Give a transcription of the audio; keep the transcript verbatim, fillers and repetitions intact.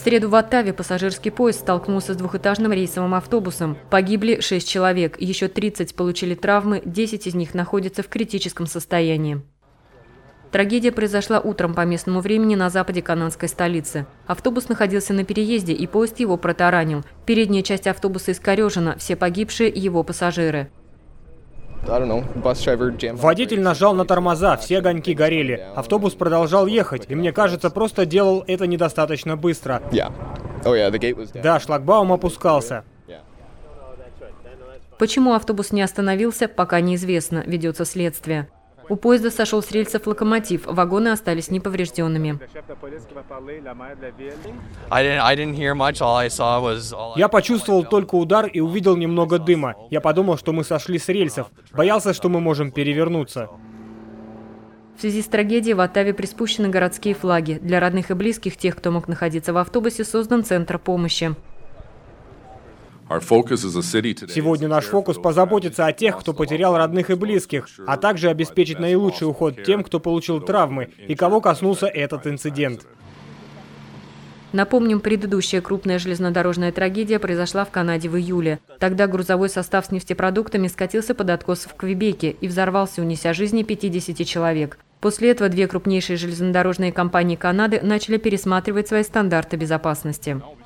среду в Оттаве пассажирский поезд столкнулся с двухэтажным рейсовым автобусом. Погибли шесть человек, еще тридцать получили травмы, десять из них находятся в критическом состоянии. Трагедия произошла утром по местному времени на западе канадской столицы. Автобус находился на переезде, и поезд его протаранил. Передняя часть автобуса искорежена, все погибшие – его пассажиры. Водитель нажал на тормоза, все огоньки горели. Автобус продолжал ехать, и мне кажется, просто делал это недостаточно быстро. Да, шлагбаум опускался. Почему автобус не остановился, пока неизвестно, ведется следствие. У поезда сошел с рельсов локомотив, вагоны остались неповрежденными. Я почувствовал только удар и увидел немного дыма. Я подумал, что мы сошли с рельсов. Боялся, что мы можем перевернуться. В связи с трагедией в Оттаве приспущены городские флаги. Для родных и близких тех, кто мог находиться в автобусе, создан центр помощи. Сегодня наш фокус позаботиться о тех, кто потерял родных и близких, а также обеспечить наилучший уход тем, кто получил травмы и кого коснулся этот инцидент. Напомним, предыдущая крупная железнодорожная трагедия произошла в Канаде в июле. Тогда грузовой состав с нефтепродуктами скатился под откос в Квебеке и взорвался, унеся жизни пятидесяти человек. После этого две крупнейшие железнодорожные компании Канады начали пересматривать свои стандарты безопасности.